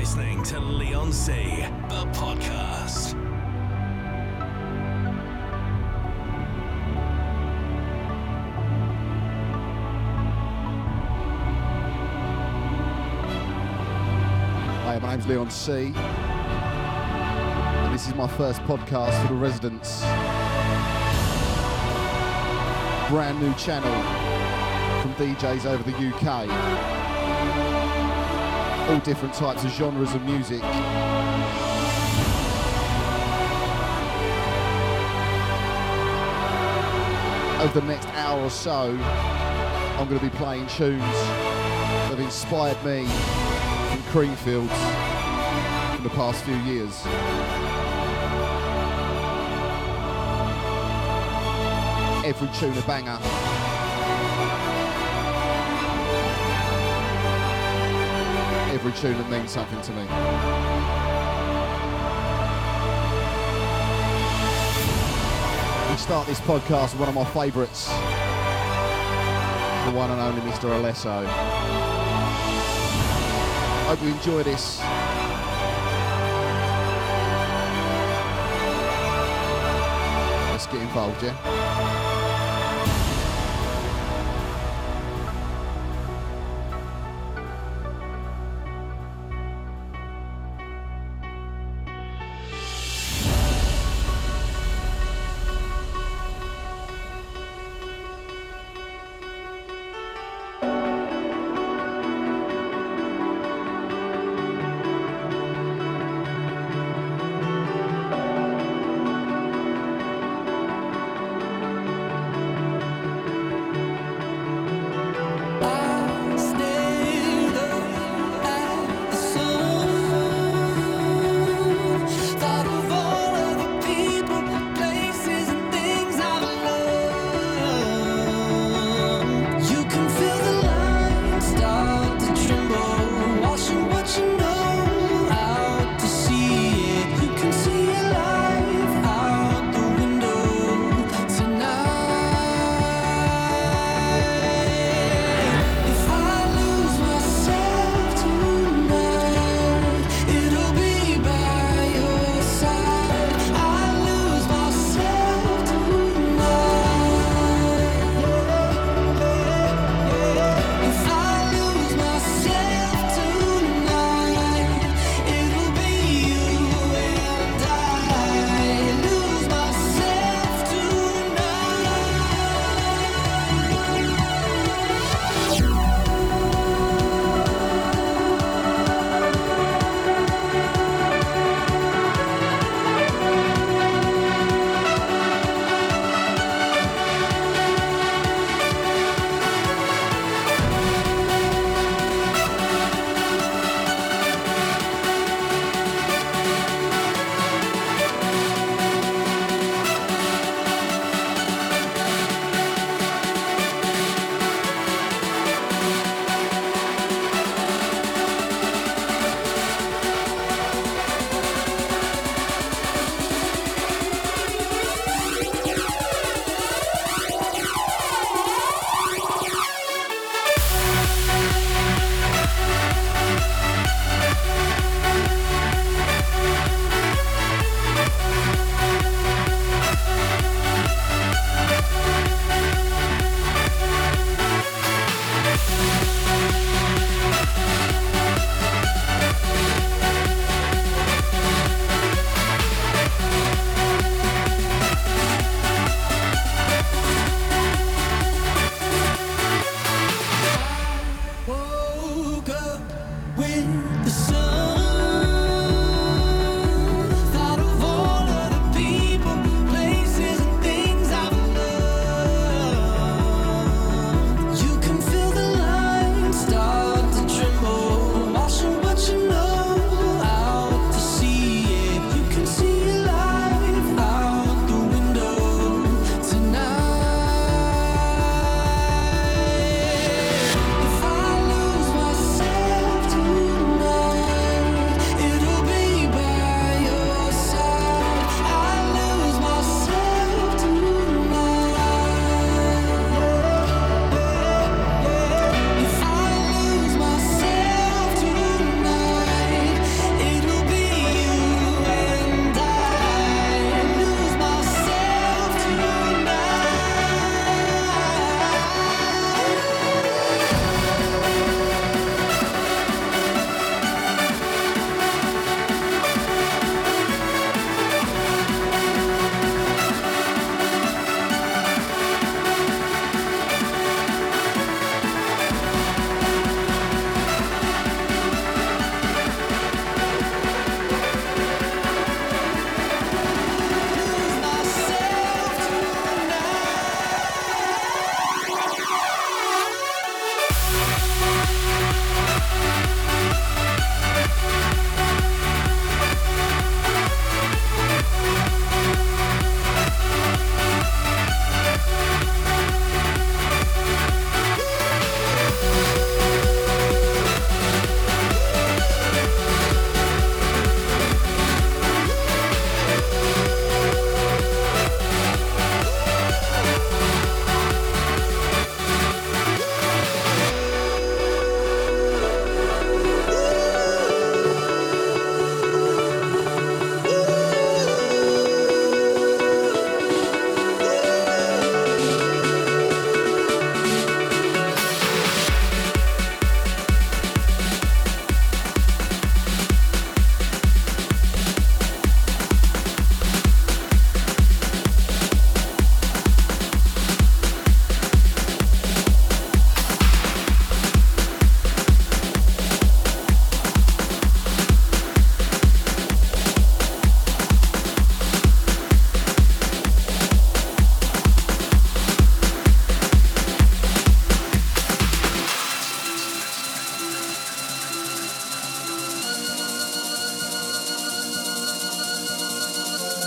listening to Leon C, the podcast. Hi, my name's Leon C, and this is my first podcast for the residents. Brand new channel from DJs over the UK. All different types of genres of music. Over the next hour or so, I'm going to be playing tunes that have inspired me in Creamfields in the past few years. Every tune a banger. Every tune that means something to me. We start this podcast with one of my favourites, the one and only Mr. Alesso. Hope you enjoy this. Let's get involved, yeah?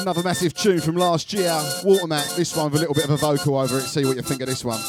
Another massive tune from last year, Watermat. This one with a little bit of a vocal over it. See what you think of this one.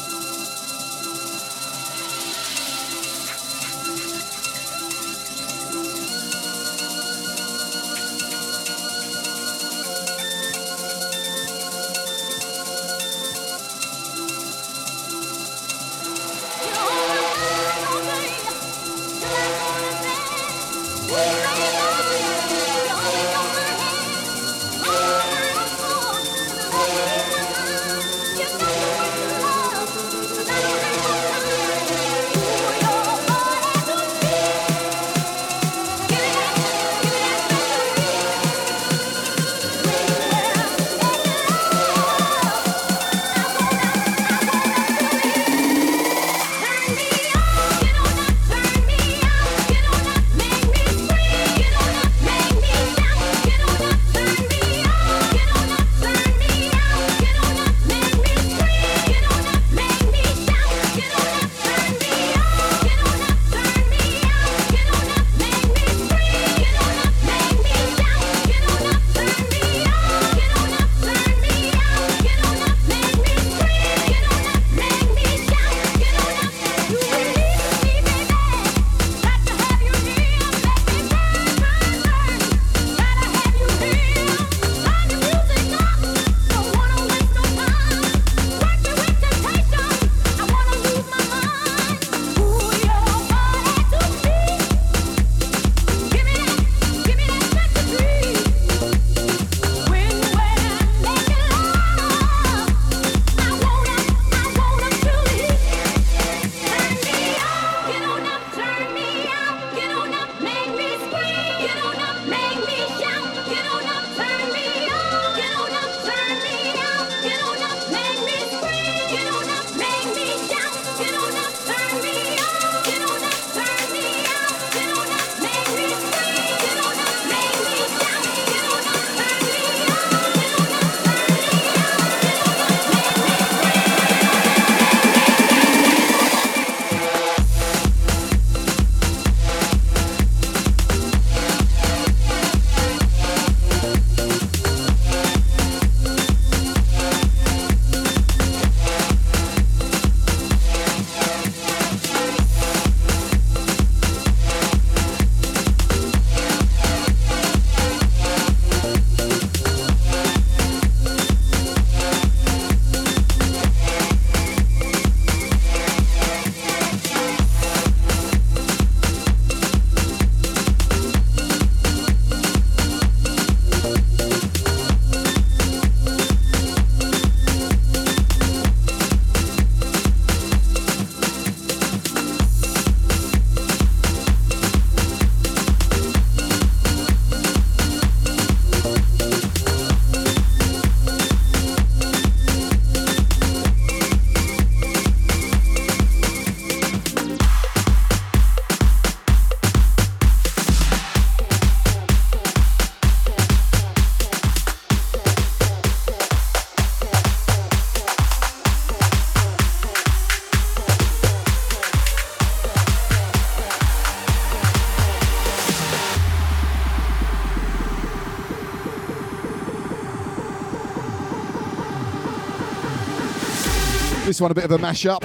This one a bit of a mash-up.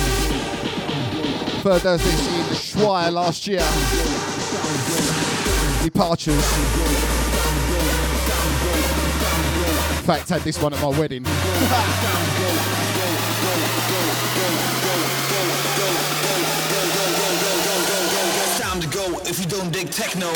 Third Thursday in Schweier last year. Departures. In fact, had this one at my wedding. Time to go if you don't dig techno.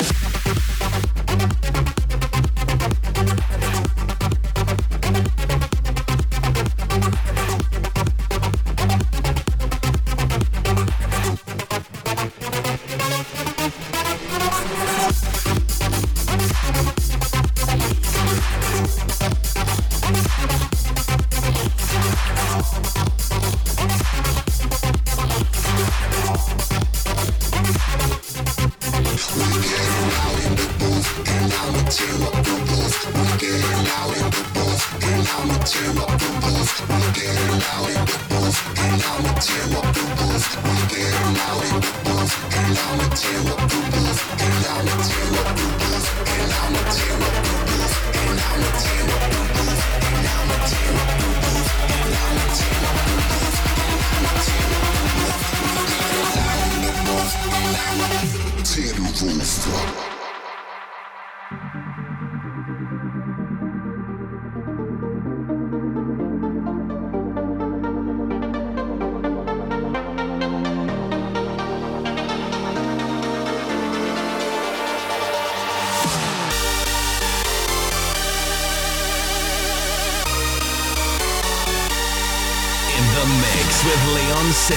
With Leon C.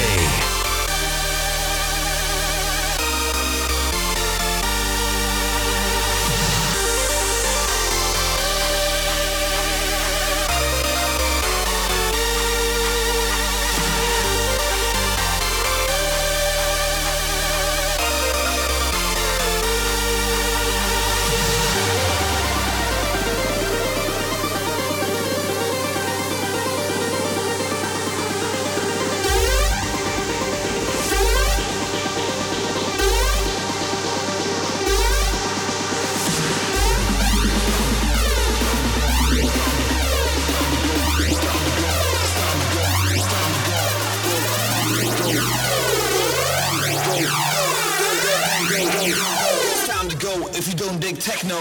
If you don't dig techno.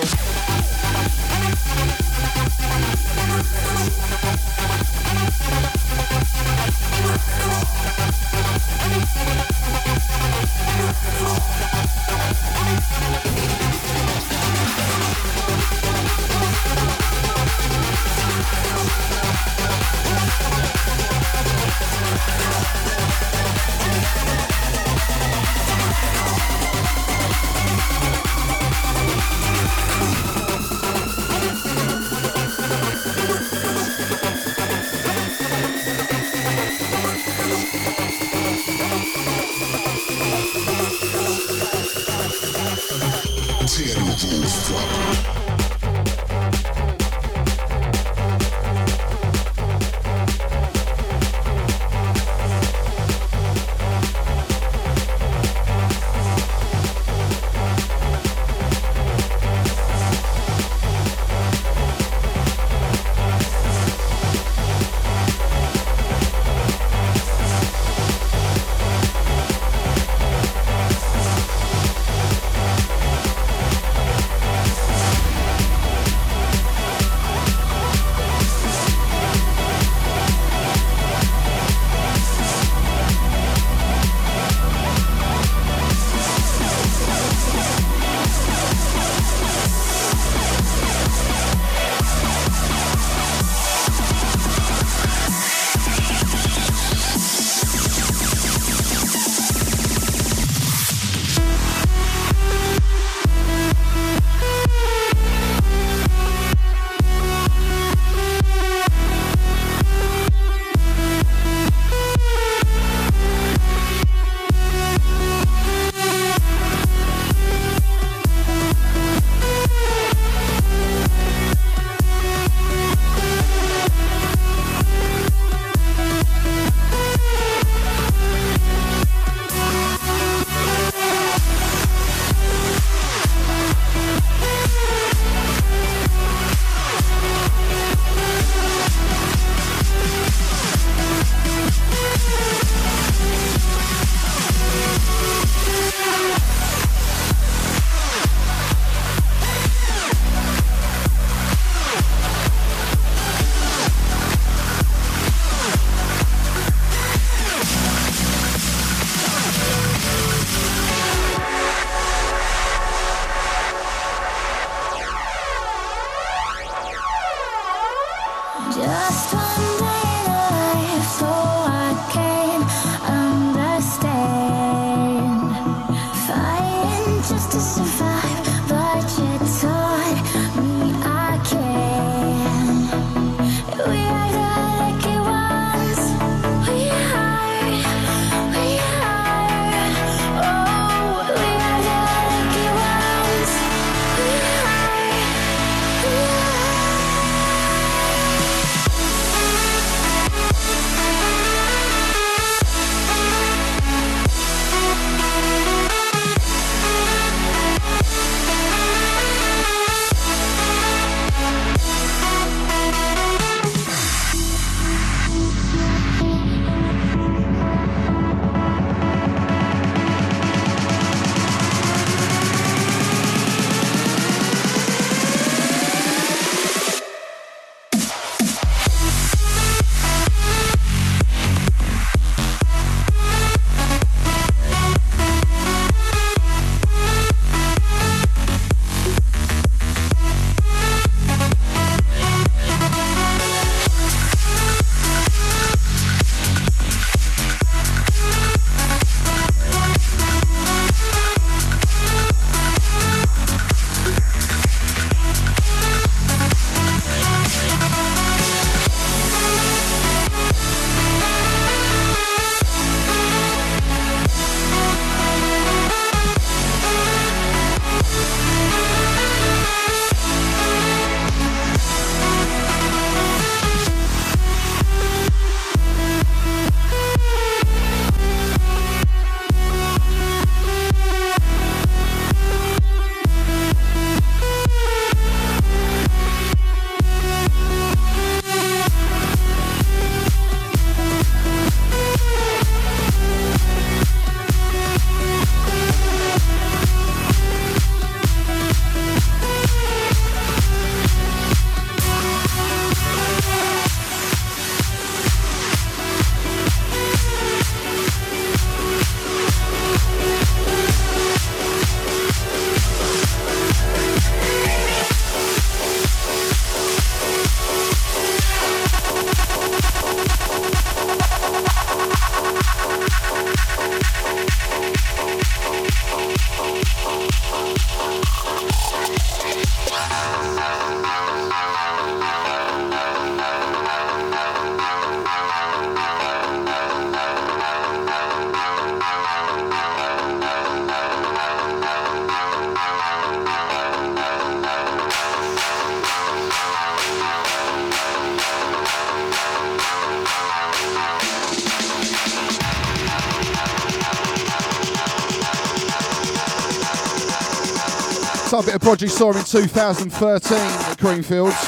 Saw a bit of Produce saw him in 2013 at Creamfields.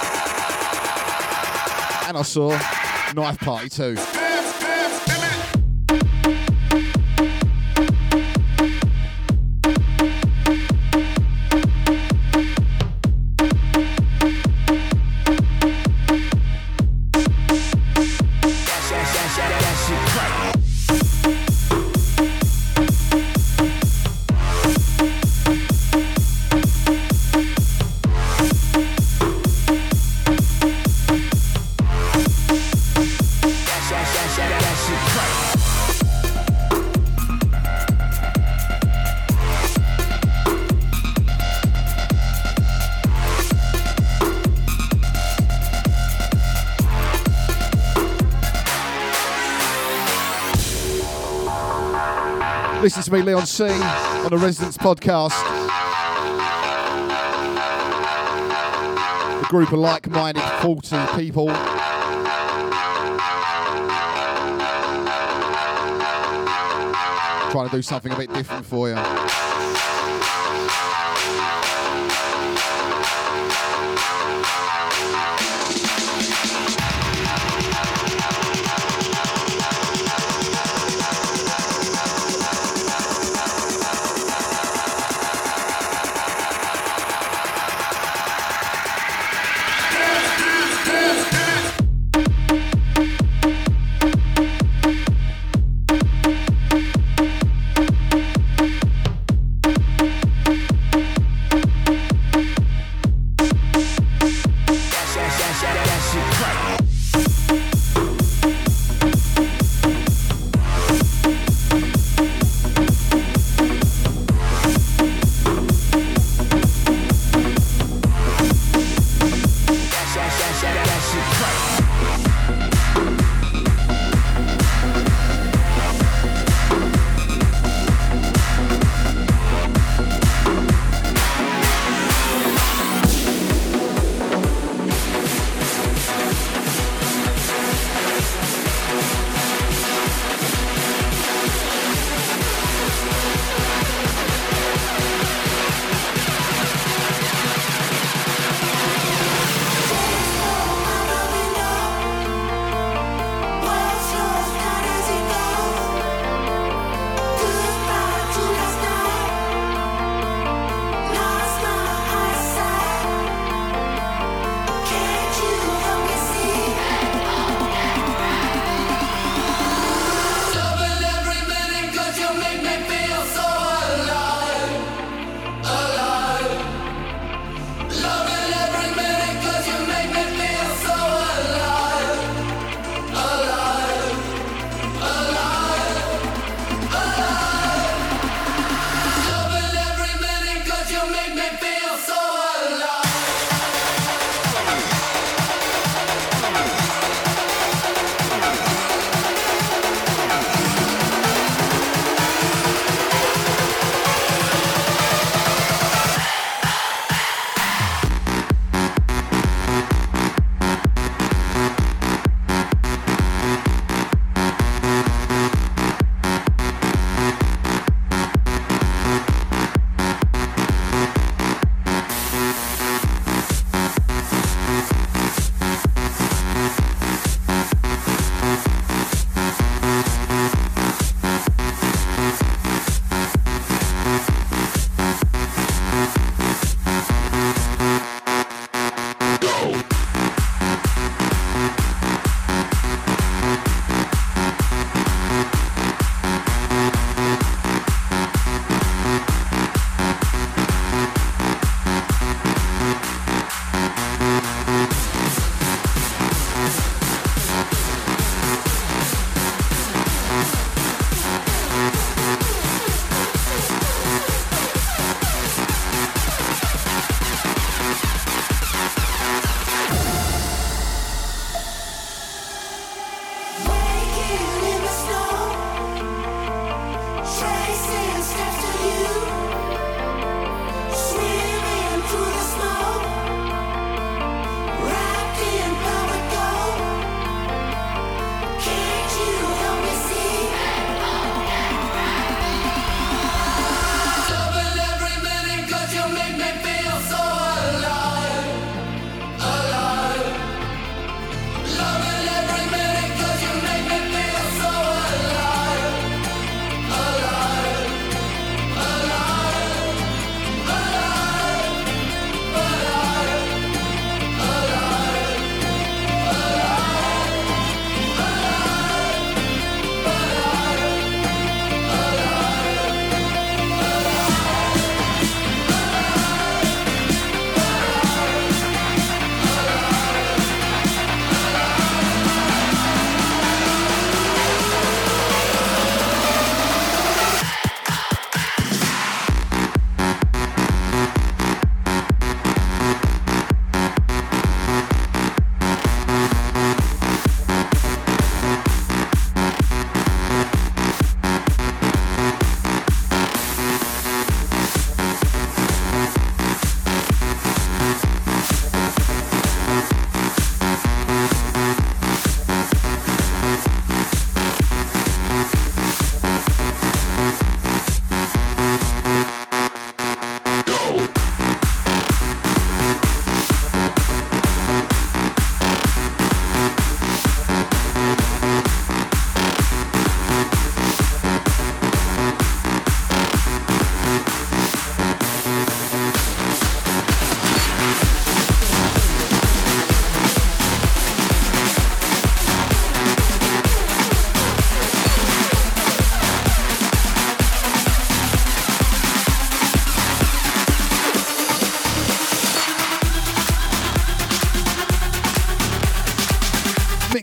And I saw Knife Party too. Listen to me, Leon C, on the Residents Podcast. A group of like-minded 40 people. Trying to do something a bit different for you.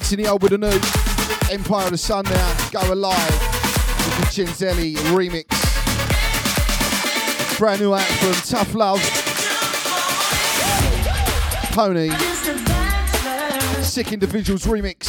Mixing the old with the new. Empire of the Sun now, Go Alive with the Chinzelli remix. Brand new act from Tough Love. Pony. Sick Individuals remix.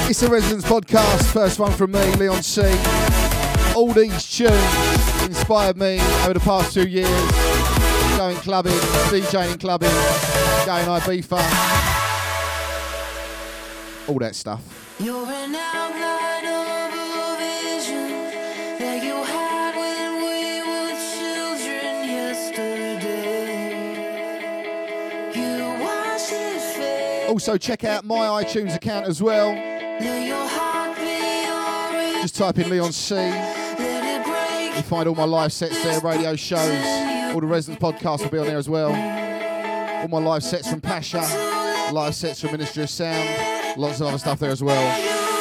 It's a Residence podcast, first one from me, Leon C. All these tunes inspired me over the past 2 years, going clubbing, DJing clubbing, going Ibiza, all that stuff. You're an outline of a vision that you had when we were children yesterday. You watched it fade. Also check out my iTunes account as well. Let your heart be your Just type in Leon C. let it break. You'll find all my live sets there, radio shows, all the Residence podcasts will be on there as well. All my live sets from Pasha, live sets from Ministry of Sound, lots of other stuff there as well.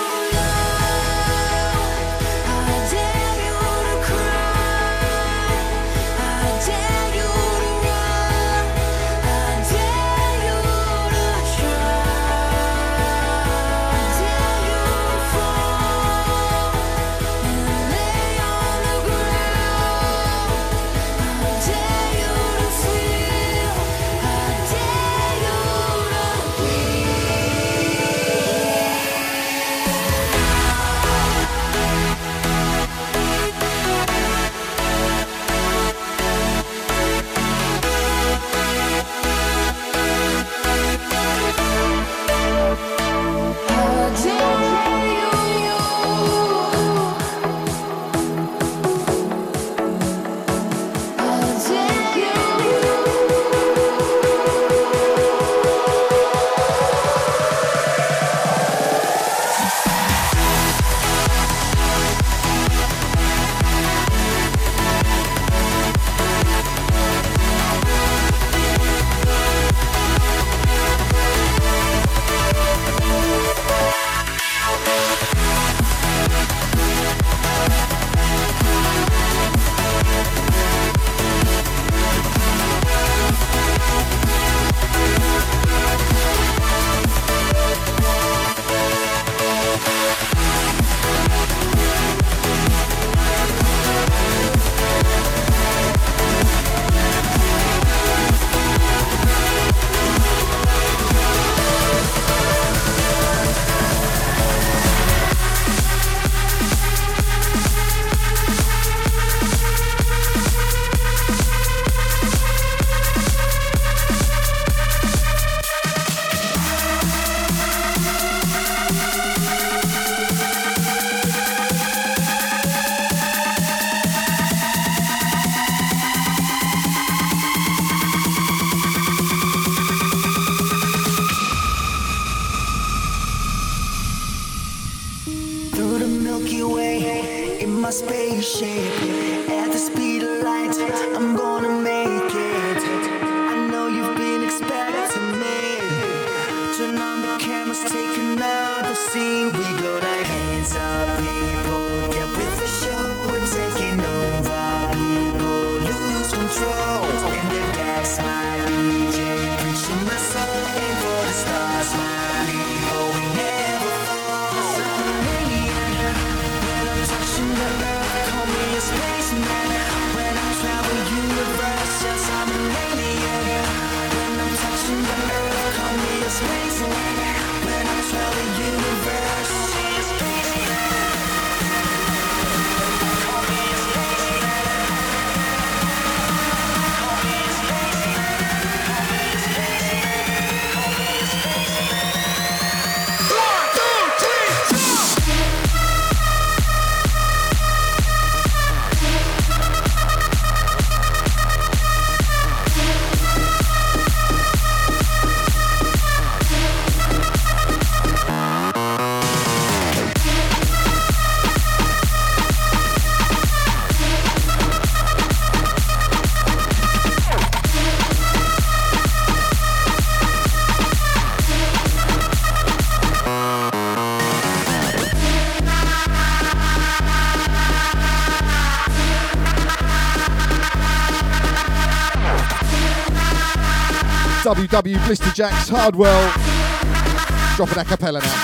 WW Blister Jacks Hardwell, dropping a cappella now.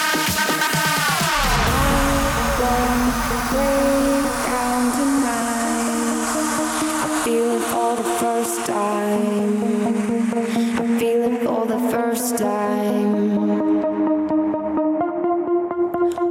I feel it for the first time. I feel it for the first time.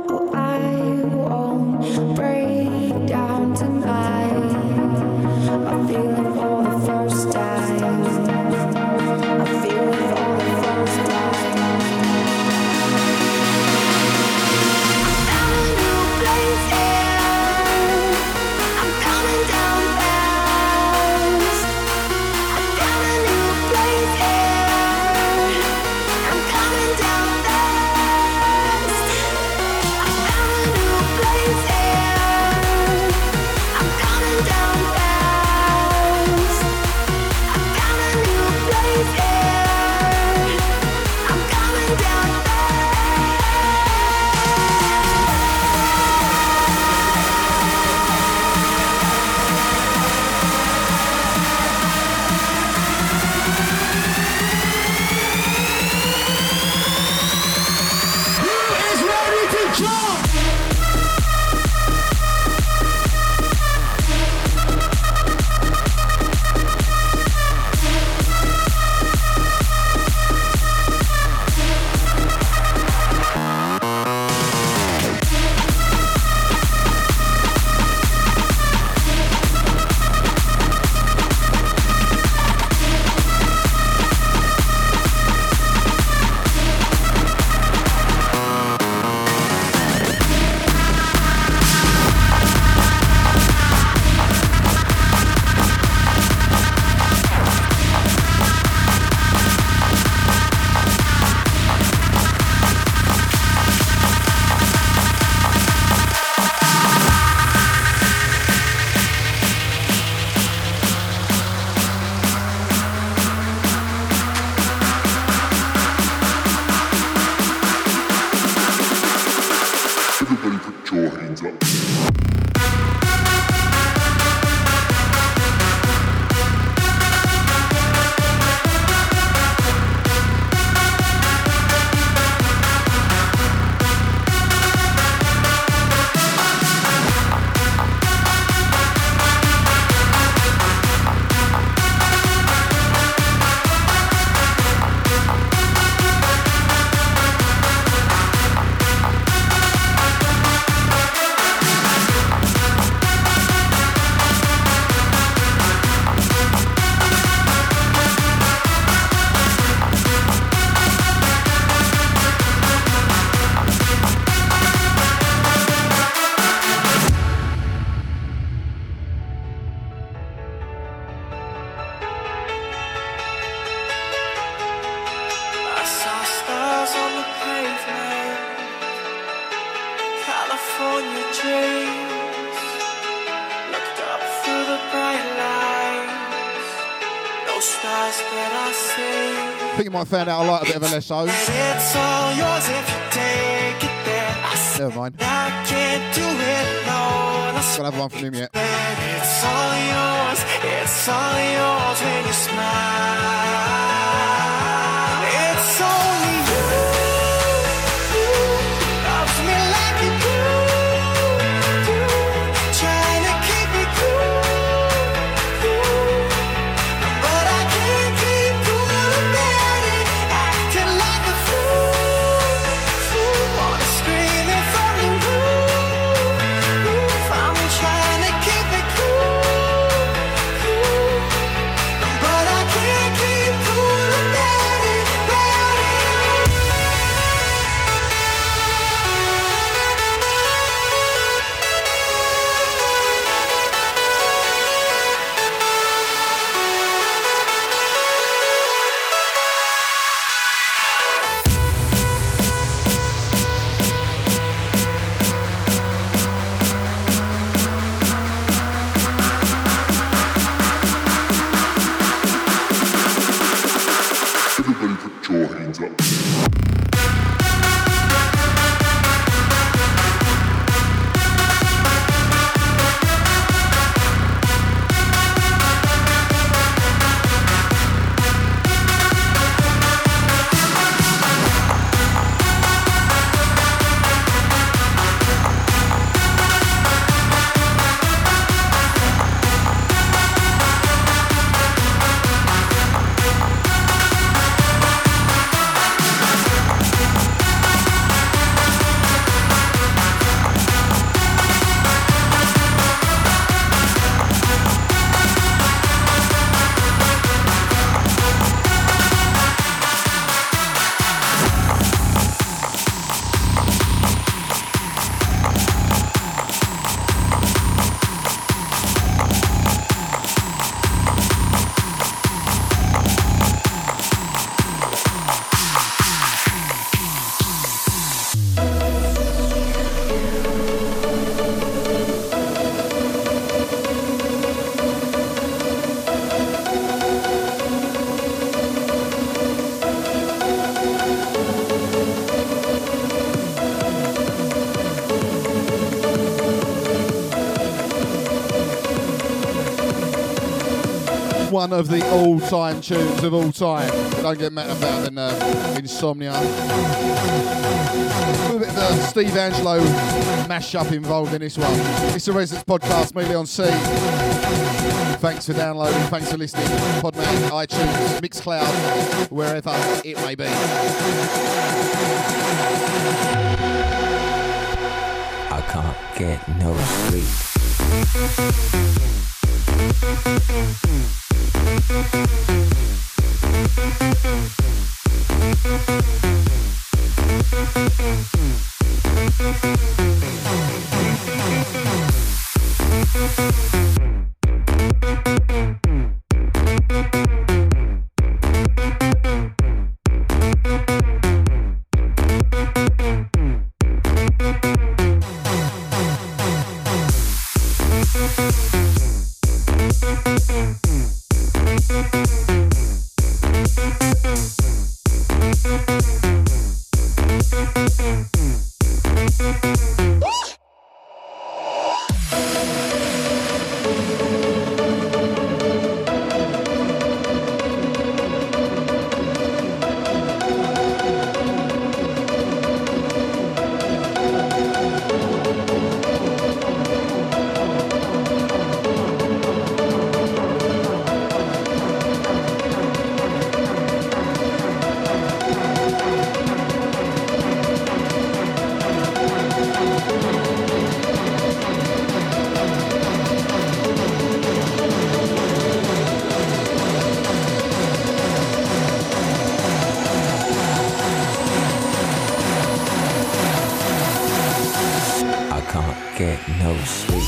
California dreams. Looked up through the bright lights. No stars that I see. I think you might find out I like a bit of Alesso. It's all yours if you take it there. Never mind. I can't do it, no. Gotta have one from him yet. It's all yours when you smile. It's only you loves me like you do, trying to keep me cool, but I can't keep cool about it, acting like a fool, wanna scream it from the roof. I'm trying to keep it cool, but I can't keep cool about it, Everybody put your hands up. One of the all-time tunes of all time. Don't get mad about than Insomnia. A bit of a Steve Angelo mash-up involved in this one. It's the Residence Podcast, me Leon C. Thanks for downloading, thanks for listening. Podman, iTunes, Mixcloud, wherever it may be. I can't get no sleep. get no sleep.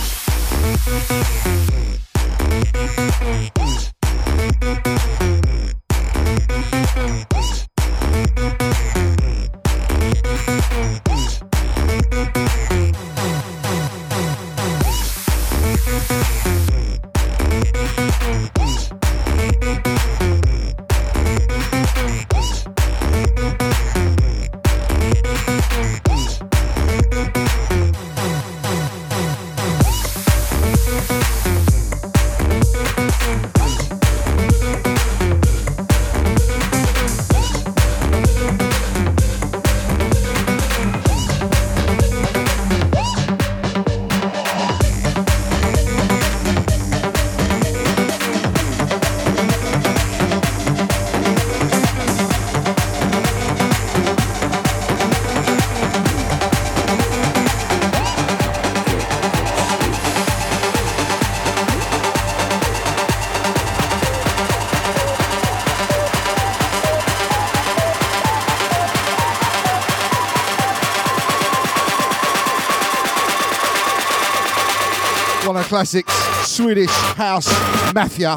my classics, Swedish House Mafia.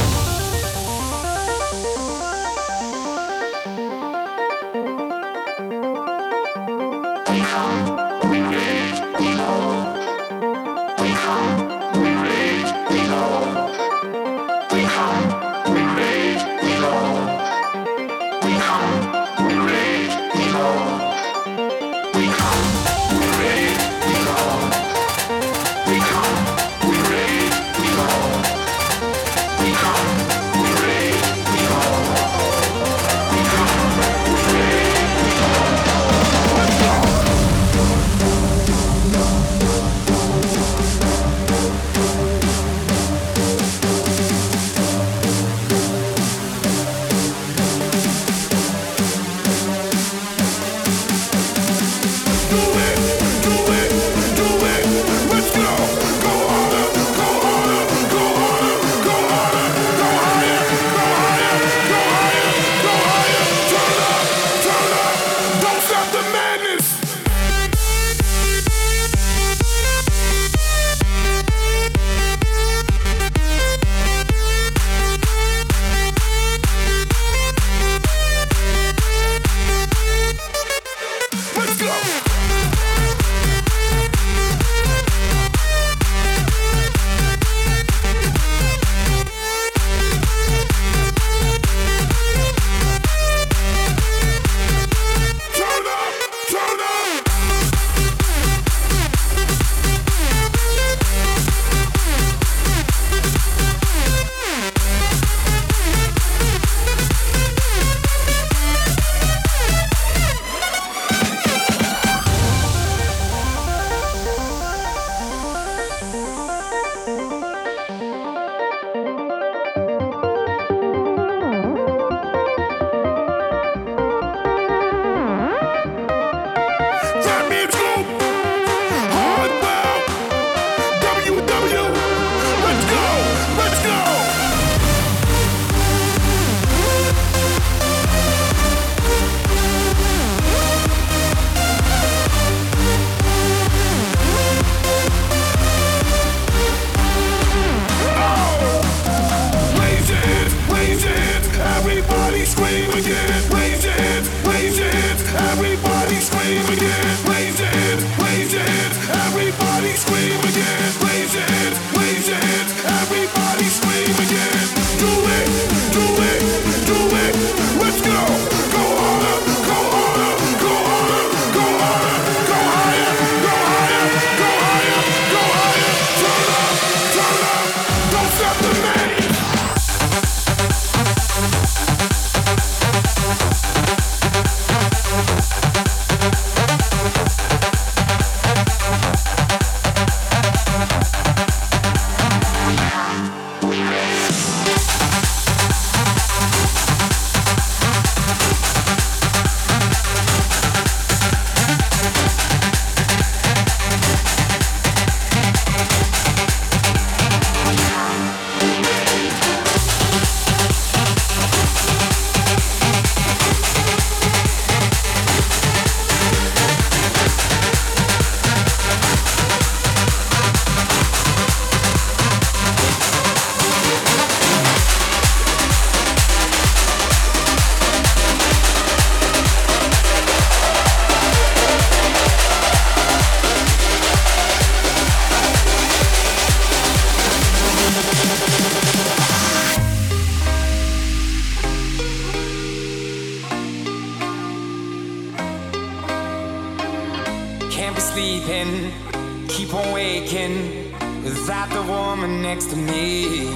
sleeping, keep on waking without the woman next to me.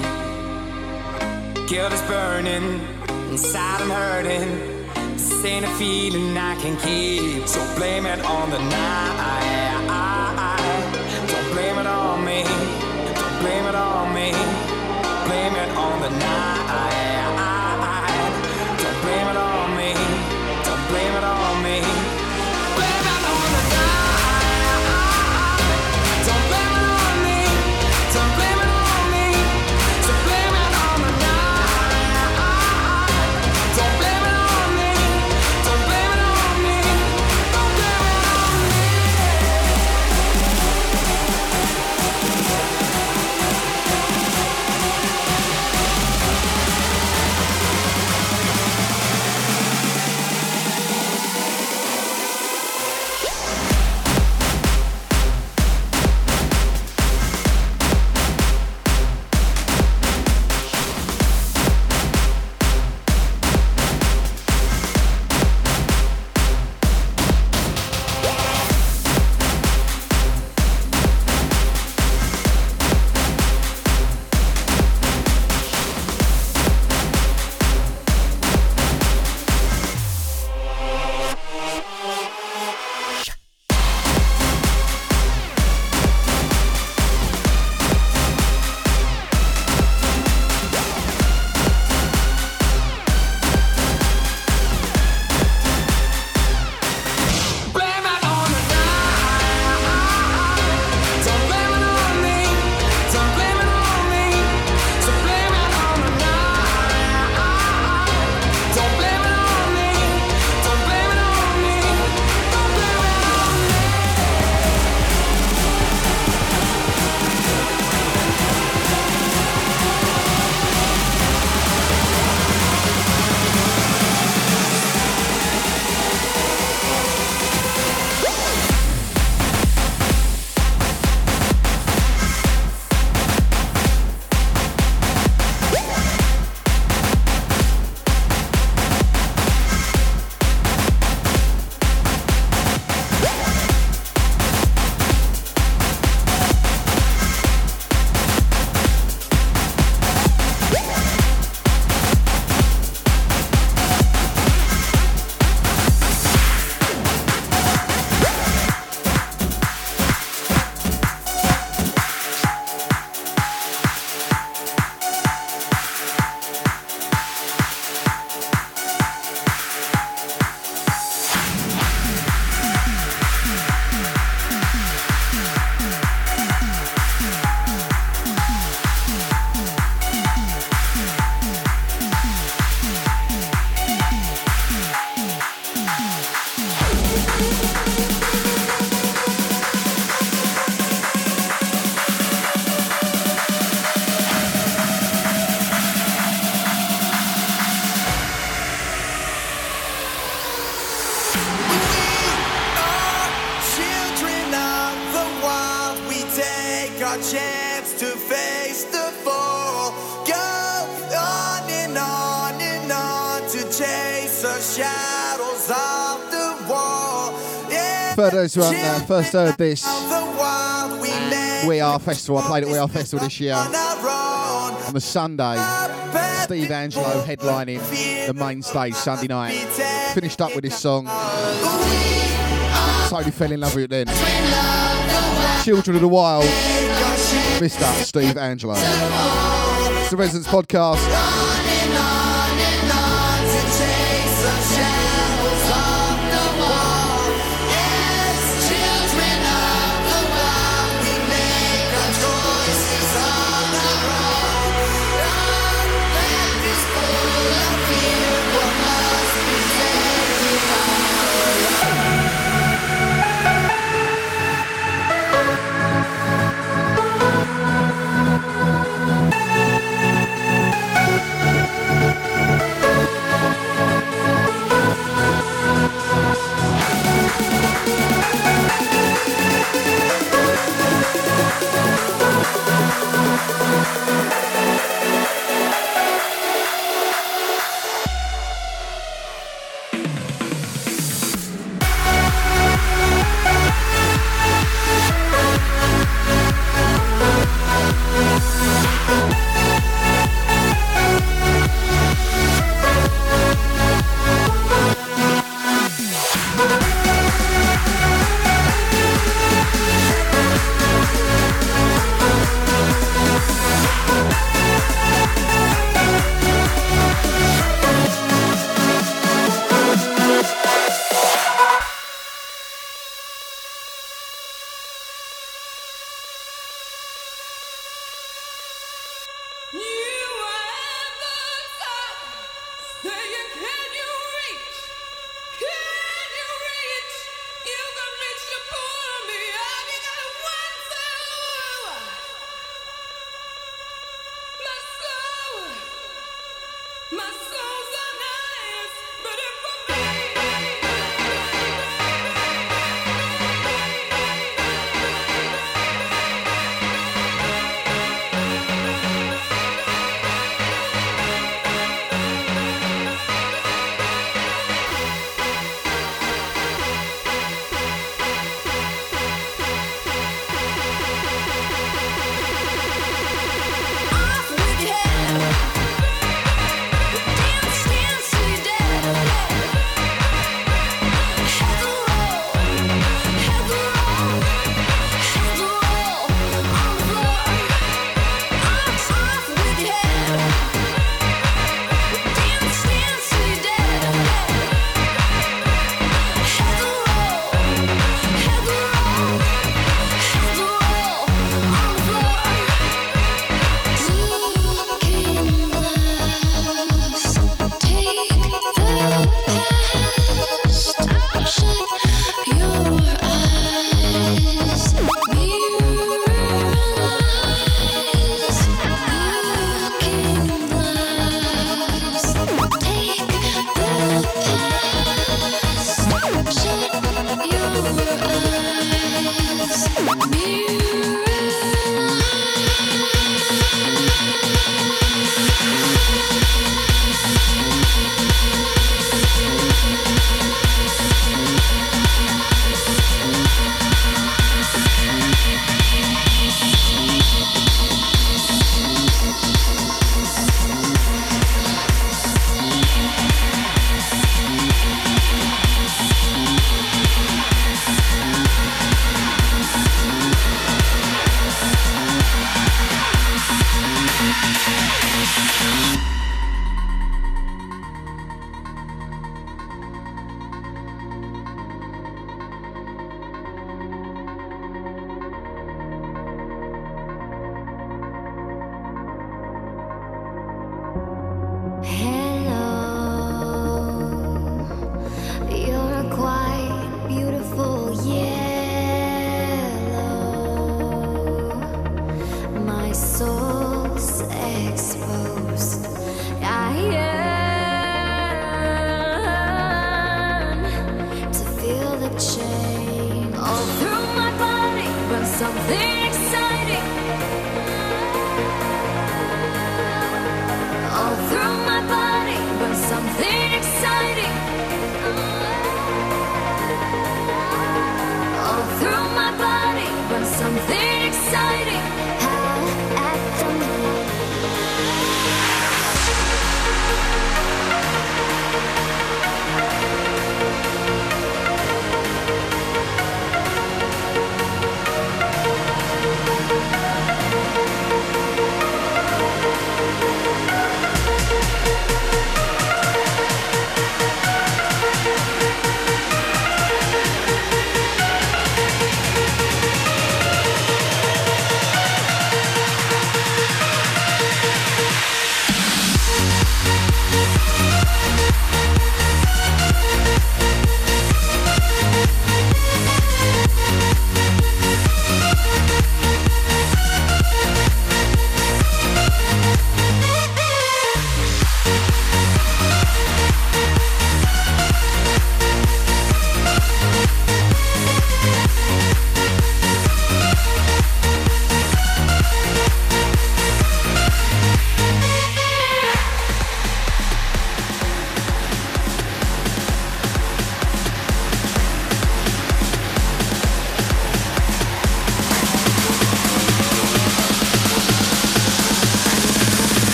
Guilt is burning, inside I'm hurting. This ain't a feeling I can keep, so blame it on the night. Don't blame it on me, don't blame it on me. Blame it on the night. Don't blame it on me, don't blame it on me. Blame it on the night. Don't blame it on me, don't blame it on me. So blame it on the night. Don't blame it on me, don't blame it on me. Don't blame it on me. chance to face the fall. Go on and on and on to chase the shadows of the wall. Yeah, For those who haven't first heard this, the world we made We Are Festival. I played at We Are Festival this year on our own. on the Sunday. Steve Angelo headlining the main stage Sunday night. Finished up with this song. Totally fell in love with it then. Children of the Wild, Mr. Steve Angelo. It's the Residents Podcast. Something exciting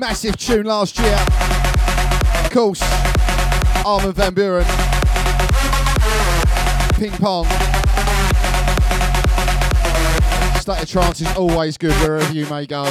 Massive tune last year. Of course, Armin van Buuren. Ping Pong. State of Trance is always good wherever you may go.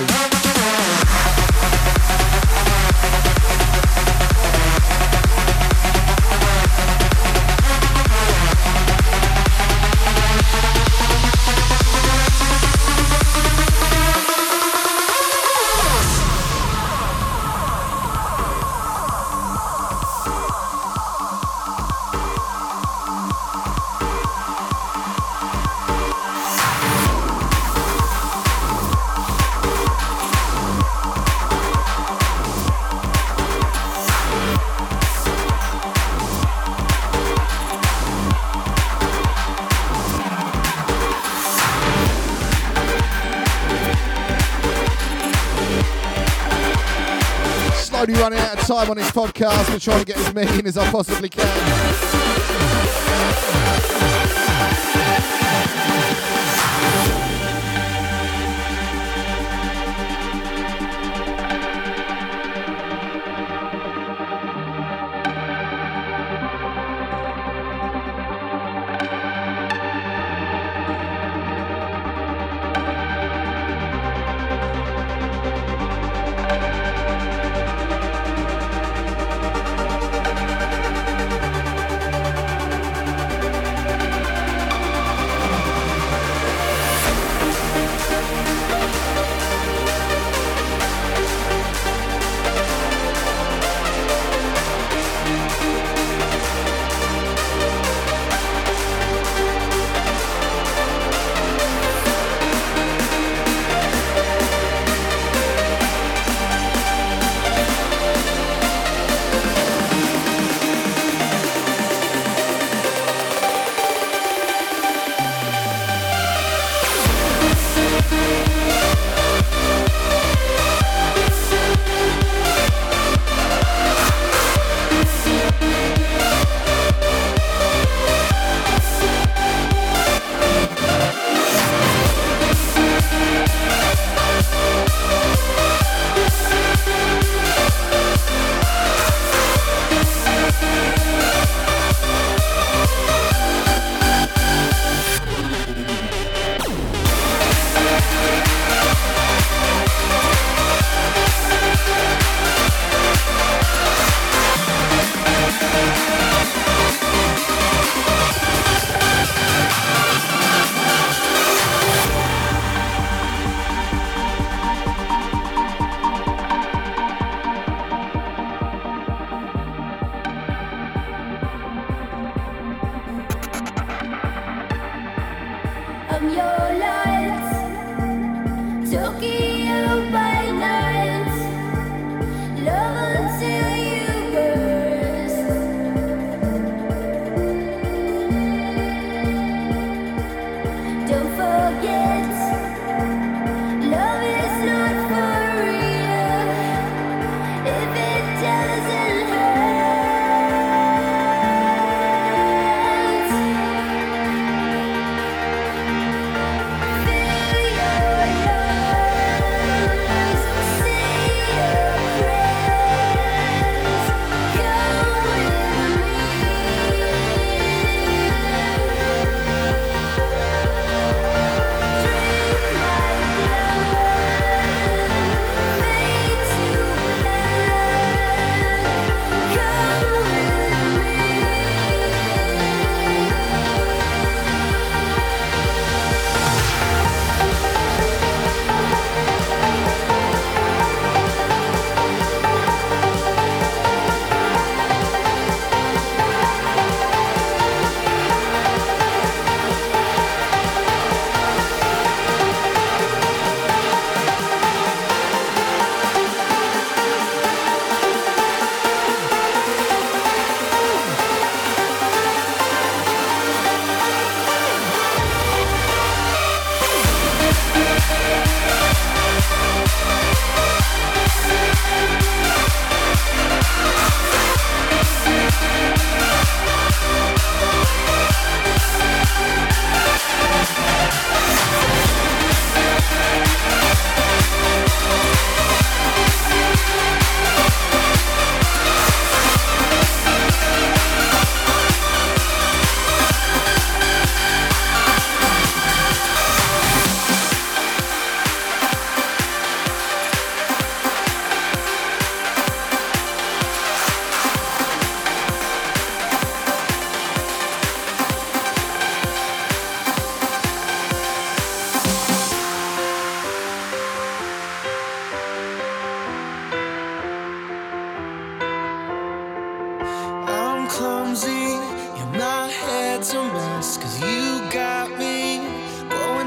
Slowly running out of time on this podcast. We're trying to get as many in as I possibly can.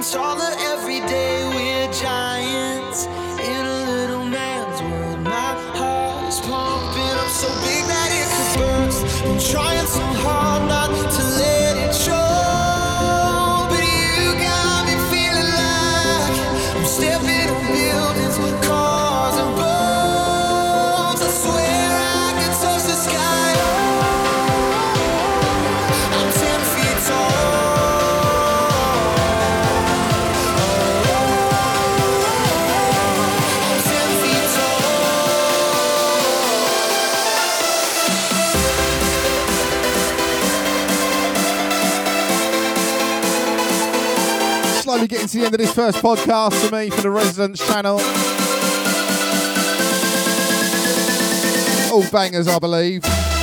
taller every day. We're giants in a little man's world. My heart is pumping up so big that it could burst. I'm trying so hard not to let it show, but you got me feeling like I'm stepping on buildings, cars and boats. I swear I could touch the sky. I'm 10 feet tall. Slowly getting to the end of this first podcast for me for the Residents channel. All bangers, I believe.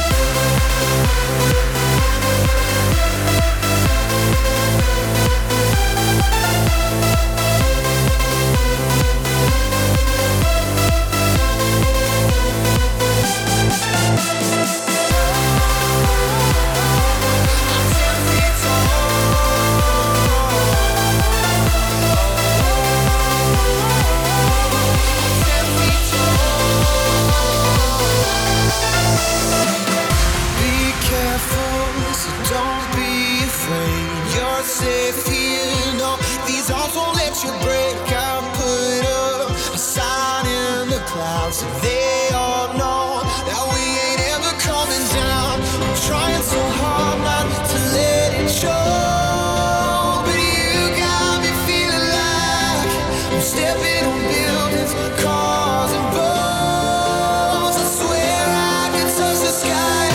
So they all know that we ain't ever coming down. I'm trying so hard not to let it show, but you got me feeling like I'm stepping on buildings, cars and boats. I swear I could touch the sky.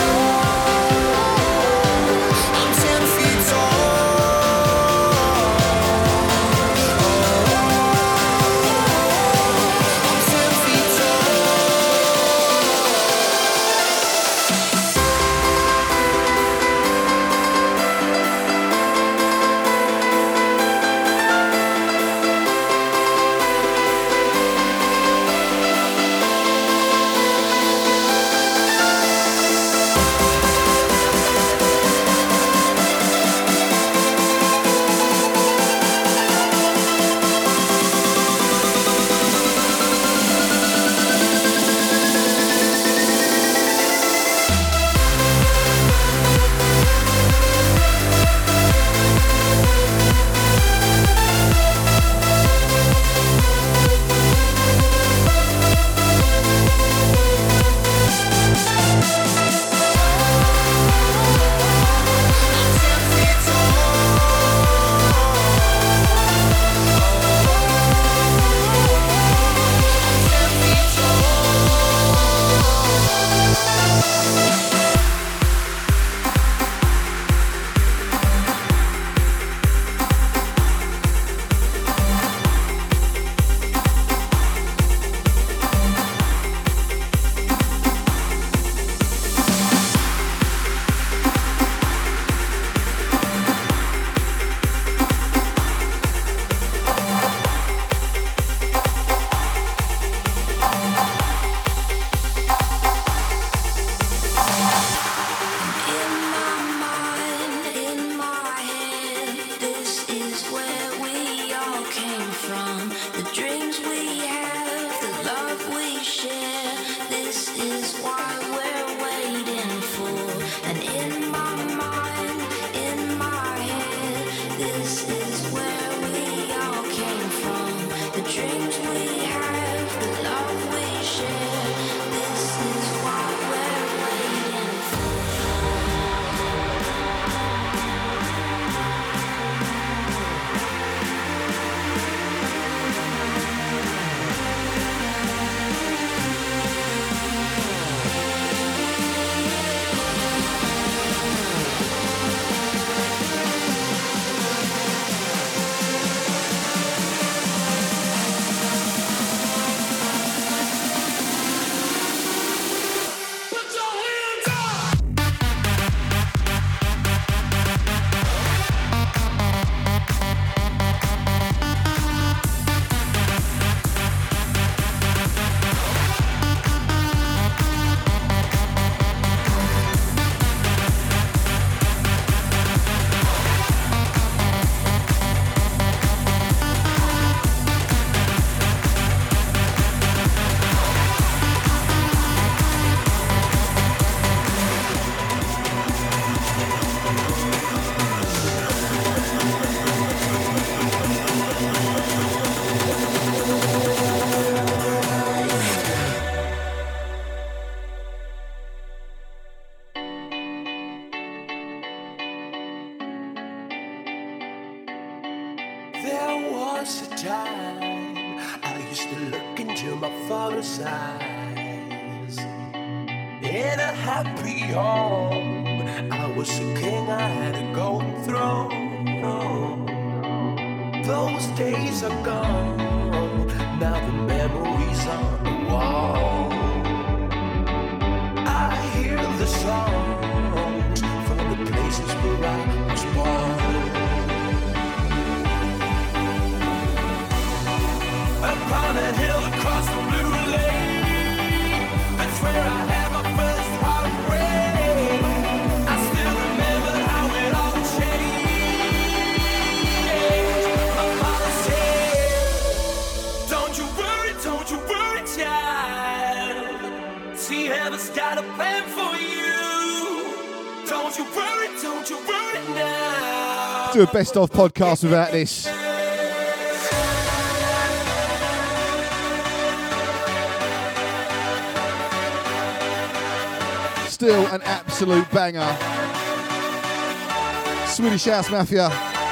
I'm 10 feet tall. I'm 10 feet tall. time, I used to look into my father's eyes. In a happy home, I was a king, I had a golden throne. Those days are gone, now the memories on the wall. I hear the songs from the places where I was born. Upon a hill across the blue lake, that's where I had my first heartbreak. I still remember how it all changed. My father said, don't you worry, child. See, heaven's got a plan for you. Don't you worry now. Do a best of podcast without this. Still an absolute banger. Swedish House Mafia.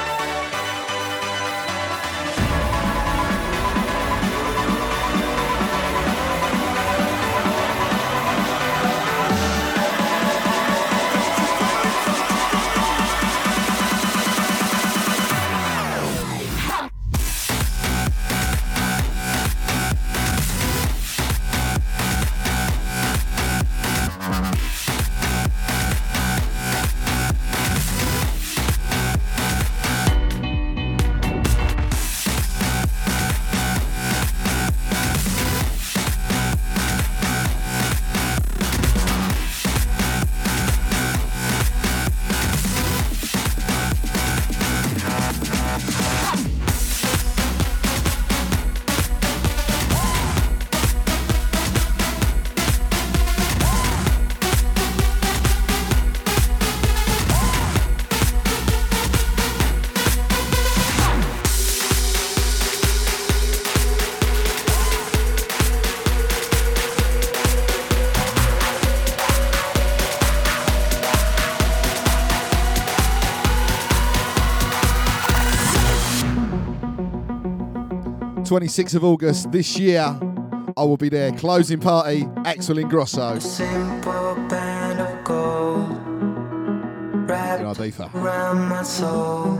'26th of August this year, I will be there. Closing party, Axel Ingrosso. A simple band of gold wrapped around my soul.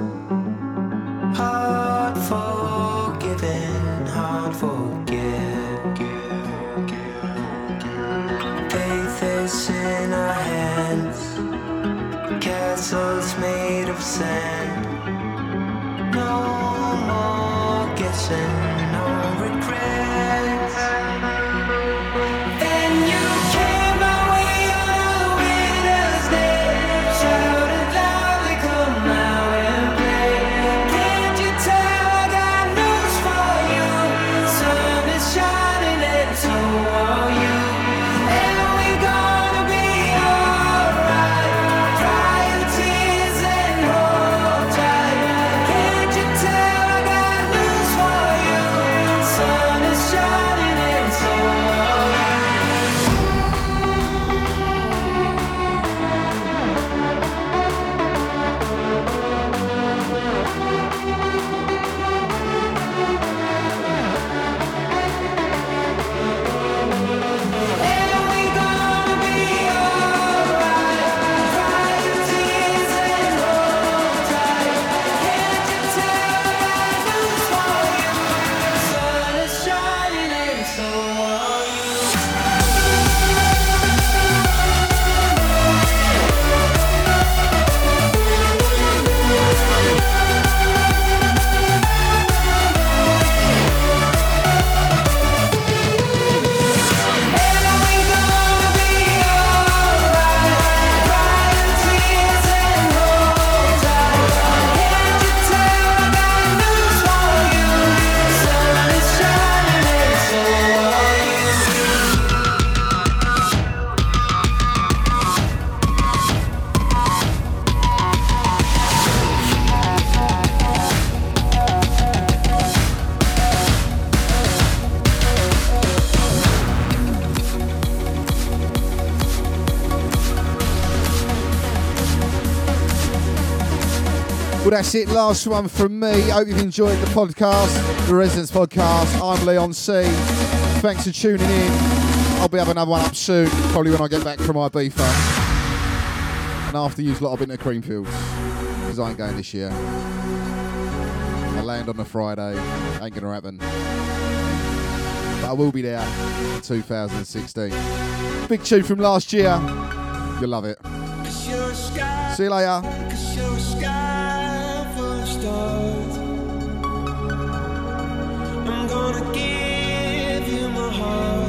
Hard forgiven, hard forget. Faith is in our hands, castles made of sand. No more guessing. Well, that's it. Last one from me. Hope you've enjoyed the podcast. The Residence Podcast. I'm Leon C. Thanks for tuning in. I'll be having another one up soon, probably when I get back from Ibiza. And after you've lot, I've been to Creamfields, because I ain't going this year. I land on a Friday, ain't gonna happen. But I will be there in 2016. Big tune from last year. You'll love it. See you later. I'm gonna give you my heart.